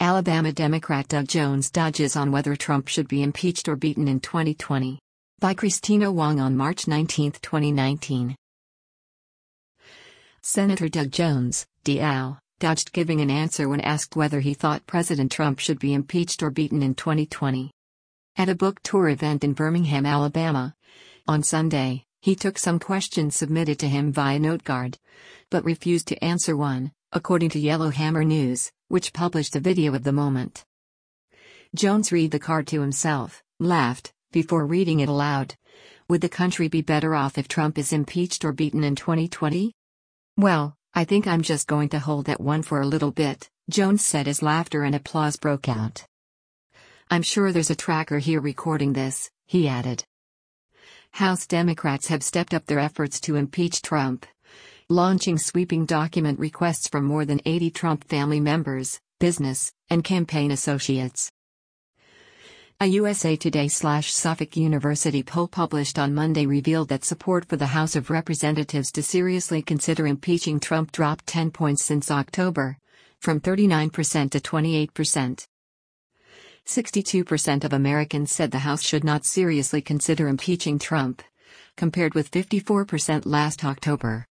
Alabama Democrat Doug Jones dodges on whether Trump should be impeached or beaten in 2020. By Christina Wong on March 19, 2019. Senator Doug Jones, DL, dodged giving an answer when asked whether he thought President Trump should be impeached or beaten in 2020. At a book tour event in Birmingham, Alabama, on Sunday, he took some questions submitted to him via NoteGuard, but refused to answer one, according to Yellowhammer News, which published a video of the moment. Jones read the card to himself, laughed, before reading it aloud. Would the country be better off if Trump is impeached or beaten in 2020? Well, I think I'm just going to hold that one for a little bit, Jones said as laughter and applause broke out. I'm sure there's a tracker here recording this, he added. House Democrats have stepped up their efforts to impeach Trump, launching sweeping document requests from more than 80 Trump family members, business, and campaign associates. A USA Today/Suffolk University poll published on Monday revealed that support for the House of Representatives to seriously consider impeaching Trump dropped 10 points since October, from 39% to 28%. 62% of Americans said the House should not seriously consider impeaching Trump, compared with 54% last October.